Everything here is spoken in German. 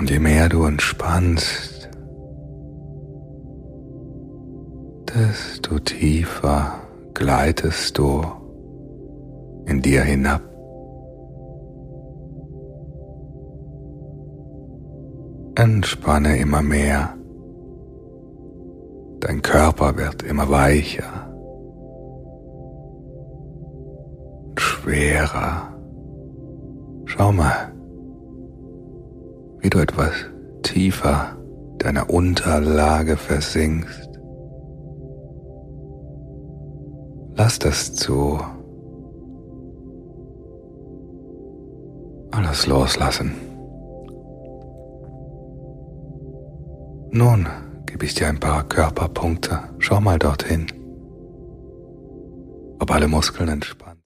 Und je mehr du entspannst, desto tiefer gleitest du in dir hinab. Entspanne immer mehr. Dein Körper wird immer weicher, schwerer. Schau mal, wie du etwas tiefer deiner Unterlage versinkst. Lass das zu. Alles loslassen. Nun gebe ich dir ein paar Körperpunkte. Schau mal dorthin, ob alle Muskeln entspannen.